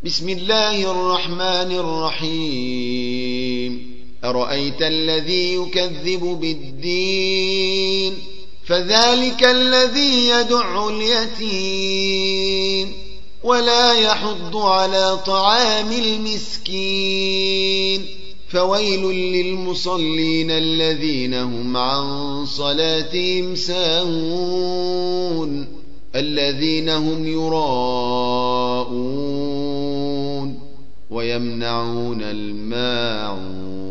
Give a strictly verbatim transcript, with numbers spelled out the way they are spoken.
بسم الله الرحمن الرحيم أرأيت الذي يكذب بالدين فذلك الذي يدع اليتيم ولا يحض على طعام المسكين فويل للمصلين الذين هم عن صلاتهم ساهون الذين هم يراءون ويمنعون الماعون